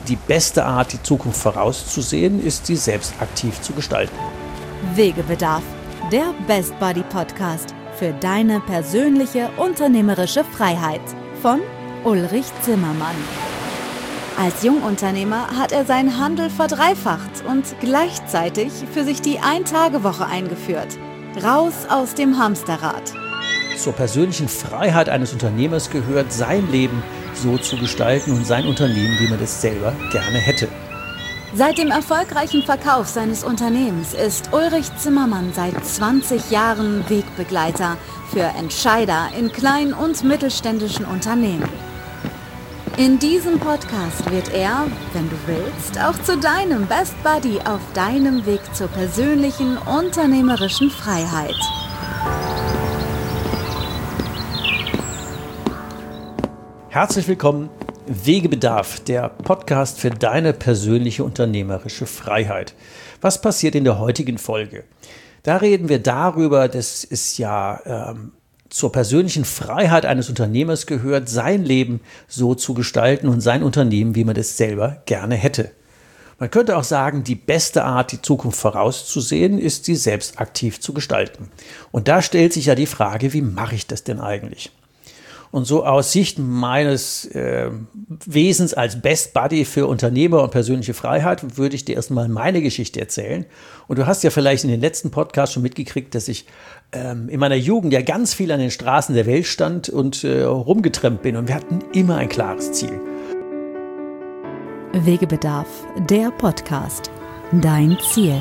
die beste Art, die Zukunft vorauszusehen, ist, sie selbst aktiv zu gestalten. Wegebedarf, der Best Buddy Podcast für deine persönliche unternehmerische Freiheit von Ulrich Zimmermann. Als Jungunternehmer hat er seinen Handel verdreifacht und gleichzeitig für sich die Ein-Tage-Woche eingeführt. Raus aus dem Hamsterrad. Zur persönlichen Freiheit eines Unternehmers gehört, sein Leben so zu gestalten und sein Unternehmen, wie man das selber gerne hätte. Seit dem erfolgreichen Verkauf seines Unternehmens ist Ulrich Zimmermann seit 20 Jahren Wegbegleiter für Entscheider in kleinen und mittelständischen Unternehmen. In diesem Podcast wird er, wenn du willst, auch zu deinem Best Buddy auf deinem Weg zur persönlichen unternehmerischen Freiheit. Herzlich willkommen, Wegebedarf, der Podcast für deine persönliche unternehmerische Freiheit. Was passiert in der heutigen Folge? Da reden wir darüber, dass es zur persönlichen Freiheit eines Unternehmers gehört, sein Leben so zu gestalten und sein Unternehmen, wie man das selber gerne hätte. Man könnte auch sagen, die beste Art, die Zukunft vorauszusehen, ist, sie selbst aktiv zu gestalten. Und da stellt sich ja die Frage, wie mache ich das denn eigentlich? Und so aus Sicht meines Wesens als Best Buddy für Unternehmer und persönliche Freiheit würde ich dir erstmal meine Geschichte erzählen. Und du hast ja vielleicht in den letzten Podcasts schon mitgekriegt, dass ich in meiner Jugend ja ganz viel an den Straßen der Welt stand und rumgetrampt bin. Und wir hatten immer ein klares Ziel. Wegebedarf, der Podcast. Dein Ziel.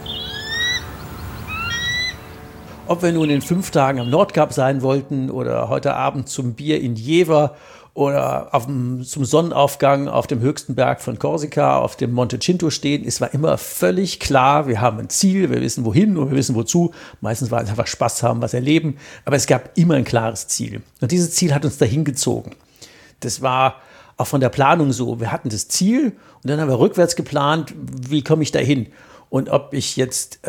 Ob wir nun in 5 Tagen am Nordkap sein wollten oder heute Abend zum Bier in Jever oder zum Sonnenaufgang auf dem höchsten Berg von Korsika, auf dem Monte Cinto stehen, es war immer völlig klar, wir haben ein Ziel, wir wissen wohin und wir wissen wozu. Meistens war es einfach Spaß haben, was erleben, aber es gab immer ein klares Ziel. Und dieses Ziel hat uns dahin gezogen. Das war auch von der Planung so. Wir hatten das Ziel und dann haben wir rückwärts geplant, wie komme ich dahin? Und ob ich jetzt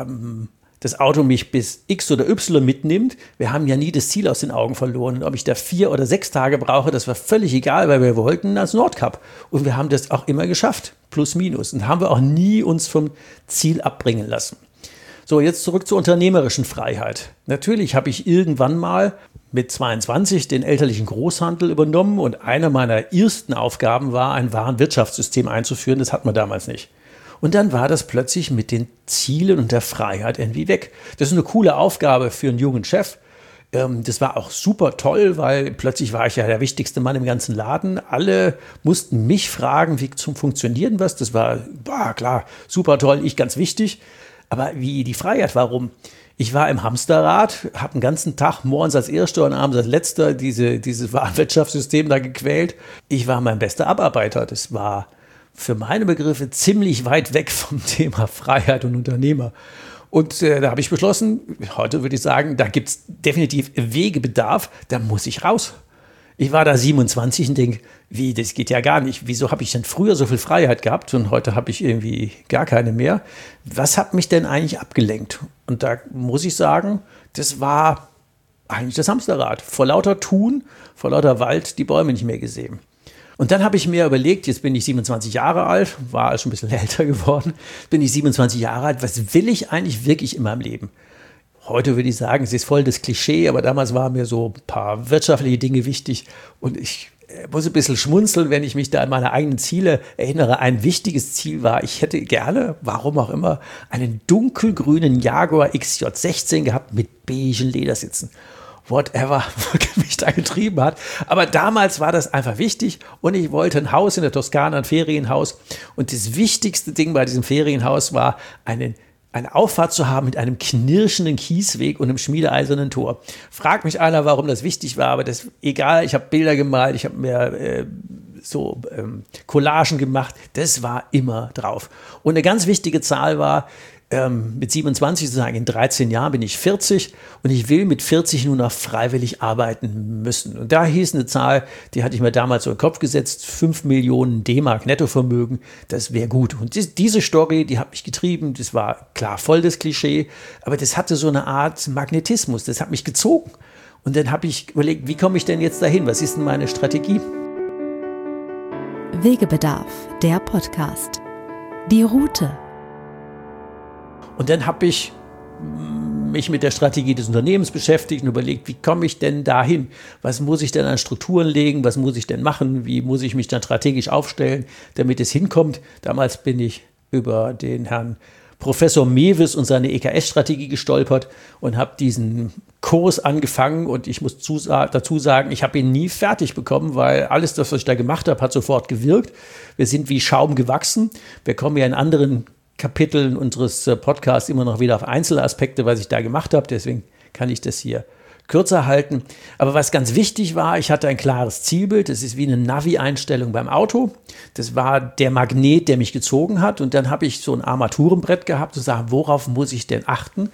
das Auto mich bis X oder Y mitnimmt, wir haben ja nie das Ziel aus den Augen verloren. Und ob ich da 4 oder 6 Tage brauche, das war völlig egal, weil wir wollten ans Nordkap. Und wir haben das auch immer geschafft, plus minus. Und haben wir auch nie uns vom Ziel abbringen lassen. So, jetzt zurück zur unternehmerischen Freiheit. Natürlich habe ich irgendwann mal mit 22 den elterlichen Großhandel übernommen und eine meiner ersten Aufgaben war, ein Warenwirtschaftssystem einzuführen. Das hatten wir damals nicht. Und dann war das plötzlich mit den Zielen und der Freiheit irgendwie weg. Das ist eine coole Aufgabe für einen jungen Chef. Das war auch super toll, weil plötzlich war ich ja der wichtigste Mann im ganzen Laden. Alle mussten mich fragen, wie zum Funktionieren was. Das war klar, super toll, ich ganz wichtig. Aber wie die Freiheit, warum? Ich war im Hamsterrad, habe den ganzen Tag morgens als Erster und abends als Letzter dieses Warenwirtschaftssystem da gequält. Ich war mein bester Abarbeiter. Das war für meine Begriffe ziemlich weit weg vom Thema Freiheit und Unternehmer. Und da habe ich beschlossen, heute würde ich sagen, da gibt es definitiv Wegebedarf, da muss ich raus. Ich war da 27 und denke, das geht ja gar nicht. Wieso habe ich denn früher so viel Freiheit gehabt und heute habe ich irgendwie gar keine mehr? Was hat mich denn eigentlich abgelenkt? Und da muss ich sagen, das war eigentlich das Hamsterrad. Vor lauter Tun, vor lauter Wald die Bäume nicht mehr gesehen. Und dann habe ich mir überlegt, jetzt bin ich 27 Jahre alt, war also schon ein bisschen älter geworden, bin ich 27 Jahre alt, was will ich eigentlich wirklich in meinem Leben? Heute würde ich sagen, es ist voll das Klischee, aber damals waren mir so ein paar wirtschaftliche Dinge wichtig und ich muss ein bisschen schmunzeln, wenn ich mich da an meine eigenen Ziele erinnere. Ein wichtiges Ziel war, ich hätte gerne, warum auch immer, einen dunkelgrünen Jaguar XJ16 gehabt mit beigen Ledersitzen. Whatever mich da getrieben hat. Aber damals war das einfach wichtig und ich wollte ein Haus in der Toskana, ein Ferienhaus. Und das wichtigste Ding bei diesem Ferienhaus war, eine Auffahrt zu haben mit einem knirschenden Kiesweg und einem schmiedeeisernen Tor. Fragt mich einer, warum das wichtig war, aber das egal. Ich habe Bilder gemalt, ich habe mir Collagen gemacht. Das war immer drauf. Und eine ganz wichtige Zahl war, mit 27 sozusagen in 13 Jahren bin ich 40 und ich will mit 40 nur noch freiwillig arbeiten müssen. Und da hieß eine Zahl, die hatte ich mir damals so in den Kopf gesetzt, 5 Millionen D-Mark Nettovermögen, das wäre gut. Und diese Story, die hat mich getrieben, das war klar voll das Klischee, aber das hatte so eine Art Magnetismus, das hat mich gezogen. Und dann habe ich überlegt, wie komme ich denn jetzt dahin, was ist denn meine Strategie? Wegebedarf, der Podcast. Die Route. Und dann habe ich mich mit der Strategie des Unternehmens beschäftigt und überlegt, wie komme ich denn dahin? Was muss ich denn an Strukturen legen? Was muss ich denn machen? Wie muss ich mich dann strategisch aufstellen, damit es hinkommt? Damals bin ich über den Herrn Professor Mewes und seine EKS-Strategie gestolpert und habe diesen Kurs angefangen, und ich muss dazu sagen, ich habe ihn nie fertig bekommen, weil alles das, was ich da gemacht habe, hat sofort gewirkt. Wir sind wie Schaum gewachsen. Wir kommen ja in anderen Kapiteln unseres Podcasts immer noch wieder auf einzelne Aspekte, was ich da gemacht habe. Deswegen kann ich das hier kürzer halten. Aber was ganz wichtig war, ich hatte ein klares Zielbild. Das ist wie eine Navi-Einstellung beim Auto. Das war der Magnet, der mich gezogen hat. Und dann habe ich so ein Armaturenbrett gehabt, zu sagen, worauf muss ich denn achten?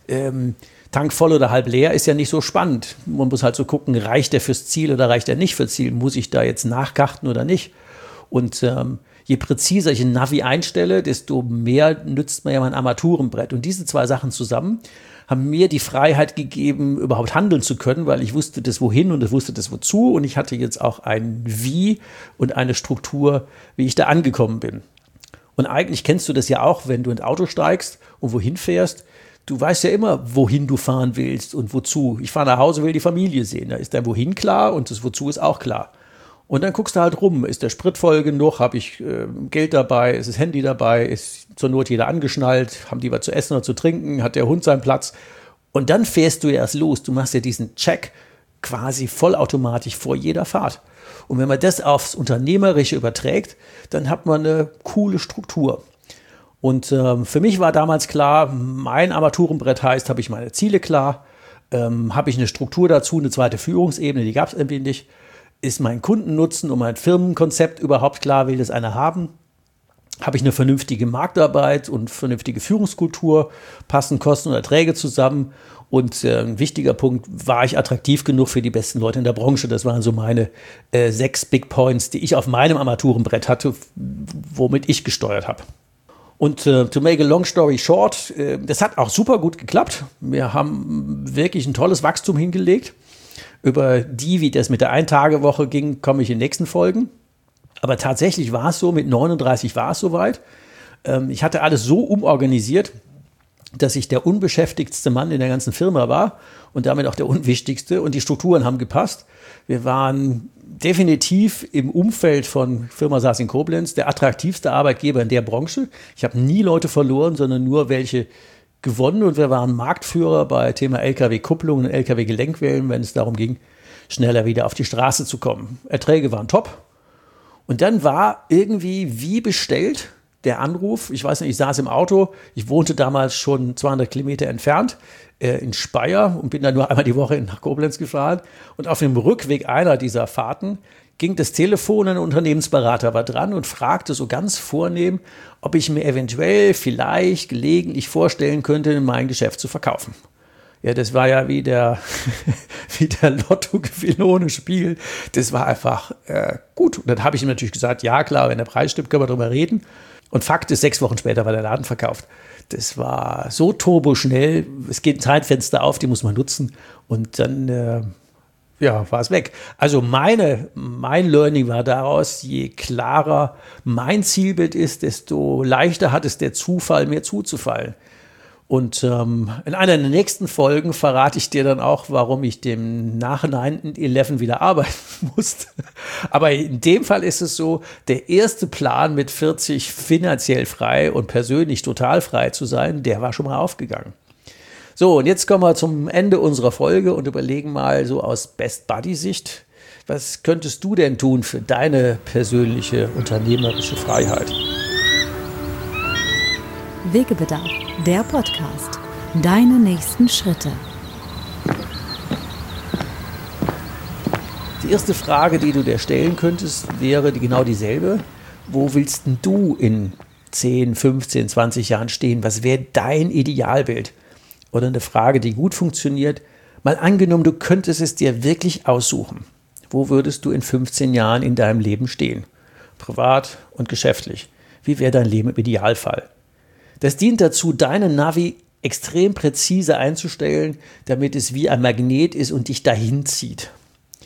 Tank voll oder halb leer ist ja nicht so spannend. Man muss halt so gucken, reicht der fürs Ziel oder reicht der nicht fürs Ziel? Muss ich da jetzt nachkarten oder nicht? Und je präziser ich ein Navi einstelle, desto mehr nützt man ja mein Armaturenbrett. Und diese zwei Sachen zusammen haben mir die Freiheit gegeben, überhaupt handeln zu können, weil ich wusste das Wohin und ich wusste das Wozu. Und ich hatte jetzt auch ein Wie und eine Struktur, wie ich da angekommen bin. Und eigentlich kennst du das ja auch, wenn du ins Auto steigst und wohin fährst. Du weißt ja immer, wohin du fahren willst und wozu. Ich fahre nach Hause, will die Familie sehen. Da ist dein Wohin klar und das Wozu ist auch klar. Und dann guckst du halt rum, ist der Sprit voll genug, habe ich Geld dabei, ist das Handy dabei, ist zur Not jeder angeschnallt, haben die was zu essen oder zu trinken, hat der Hund seinen Platz. Und dann fährst du ja erst los, du machst ja diesen Check quasi vollautomatisch vor jeder Fahrt. Und wenn man das aufs Unternehmerische überträgt, dann hat man eine coole Struktur. Und für mich war damals klar, mein Armaturenbrett heißt, habe ich meine Ziele klar, habe ich eine Struktur dazu, eine zweite Führungsebene, die gab es irgendwie nicht. Ist mein Kundennutzen und mein Firmenkonzept überhaupt klar, will das einer haben? Habe ich eine vernünftige Marktarbeit und vernünftige Führungskultur? Passen Kosten und Erträge zusammen? Und ein wichtiger Punkt, war ich attraktiv genug für die besten Leute in der Branche? Das waren so meine 6 Big Points, die ich auf meinem Armaturenbrett hatte, womit ich gesteuert habe. Und to make a long story short, das hat auch super gut geklappt. Wir haben wirklich ein tolles Wachstum hingelegt. Über wie das mit der Ein-Tage-Woche ging, komme ich in den nächsten Folgen. Aber tatsächlich war es so, mit 39 war es soweit. Ich hatte alles so umorganisiert, dass ich der unbeschäftigtste Mann in der ganzen Firma war und damit auch der unwichtigste. Und die Strukturen haben gepasst. Wir waren definitiv im Umfeld von Firma Saas in Koblenz der attraktivste Arbeitgeber in der Branche. Ich habe nie Leute verloren, sondern nur welche gewonnen, und wir waren Marktführer bei Thema LKW-Kupplung und LKW-Gelenkwellen, wenn es darum ging, schneller wieder auf die Straße zu kommen. Erträge waren top. Und dann war irgendwie wie bestellt der Anruf. Ich weiß nicht, ich saß im Auto. Ich wohnte damals schon 200 Kilometer entfernt in Speyer und bin dann nur einmal die Woche nach Koblenz gefahren. Und auf dem Rückweg einer dieser Fahrten ging das Telefon, ein Unternehmensberater war dran und fragte so ganz vornehm, ob ich mir eventuell, vielleicht, gelegentlich vorstellen könnte, mein Geschäft zu verkaufen. Ja, das war ja wie der Lottogewinn ohne Spiel. Das war einfach gut. Und dann habe ich ihm natürlich gesagt, ja klar, wenn der Preis stimmt, können wir drüber reden. Und Fakt ist, 6 Wochen später war der Laden verkauft. Das war so turboschnell. Es geht ein Zeitfenster auf, die muss man nutzen. Und dann war es weg. Also mein Learning war daraus, je klarer mein Zielbild ist, desto leichter hat es der Zufall, mir zuzufallen. Und in einer der nächsten Folgen verrate ich dir dann auch, warum ich dem nach 9/11 wieder arbeiten musste. Aber in dem Fall ist es so, der erste Plan mit 40 finanziell frei und persönlich total frei zu sein, der war schon mal aufgegangen. So, und jetzt kommen wir zum Ende unserer Folge und überlegen mal so aus Best-Buddy-Sicht, was könntest du denn tun für deine persönliche unternehmerische Freiheit? Wegebedarf, der Podcast. Deine nächsten Schritte. Die erste Frage, die du dir stellen könntest, wäre genau dieselbe. Wo willst denn du in 10, 15, 20 Jahren stehen? Was wäre dein Idealbild? Oder eine Frage, die gut funktioniert. Mal angenommen, du könntest es dir wirklich aussuchen. Wo würdest du in 15 Jahren in deinem Leben stehen? Privat und geschäftlich. Wie wäre dein Leben im Idealfall? Das dient dazu, deine Navi extrem präzise einzustellen, damit es wie ein Magnet ist und dich dahin zieht.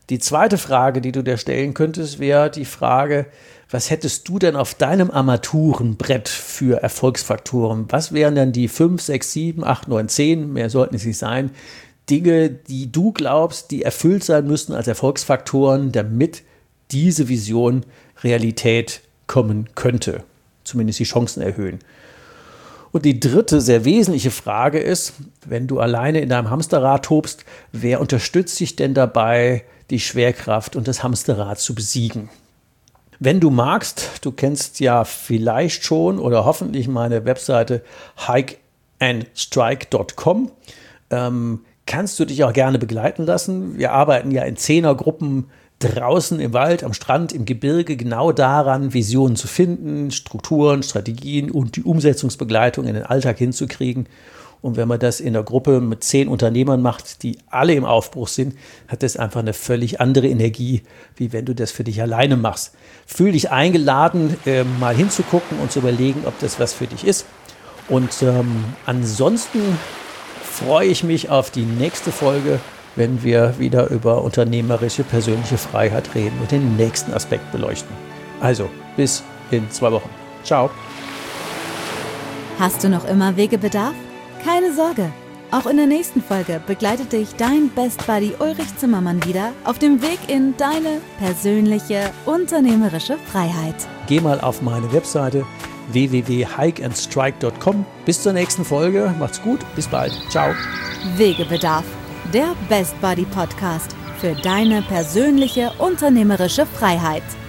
Die zweite Frage, die du dir stellen könntest, wäre die Frage, was hättest du denn auf deinem Armaturenbrett für Erfolgsfaktoren? Was wären denn die 5, 6, 7, 8, 9, 10, mehr sollten es nicht sein, Dinge, die du glaubst, die erfüllt sein müssen als Erfolgsfaktoren, damit diese Vision Realität kommen könnte, zumindest die Chancen erhöhen. Und die dritte sehr wesentliche Frage ist, wenn du alleine in deinem Hamsterrad tobst, wer unterstützt dich denn dabei, die Schwerkraft und das Hamsterrad zu besiegen? Wenn du magst, du kennst ja vielleicht schon oder hoffentlich meine Webseite hikeandstrike.com, kannst du dich auch gerne begleiten lassen. Wir arbeiten ja in 10er-Gruppen draußen im Wald, am Strand, im Gebirge, genau daran, Visionen zu finden, Strukturen, Strategien und die Umsetzungsbegleitung in den Alltag hinzukriegen. Und wenn man das in einer Gruppe mit 10 Unternehmern macht, die alle im Aufbruch sind, hat das einfach eine völlig andere Energie, wie wenn du das für dich alleine machst. Fühl dich eingeladen, mal hinzugucken und zu überlegen, ob das was für dich ist. Und ansonsten freue ich mich auf die nächste Folge, wenn wir wieder über unternehmerische persönliche Freiheit reden und den nächsten Aspekt beleuchten. Also, bis in 2 Wochen. Ciao. Hast du noch immer Wegebedarf? Keine Sorge. Auch in der nächsten Folge begleitet dich dein Best Buddy Ulrich Zimmermann wieder auf dem Weg in deine persönliche unternehmerische Freiheit. Geh mal auf meine Webseite www.hikeandstrike.com. Bis zur nächsten Folge. Macht's gut. Bis bald. Ciao. Wegebedarf. Der Best Buddy Podcast für deine persönliche unternehmerische Freiheit.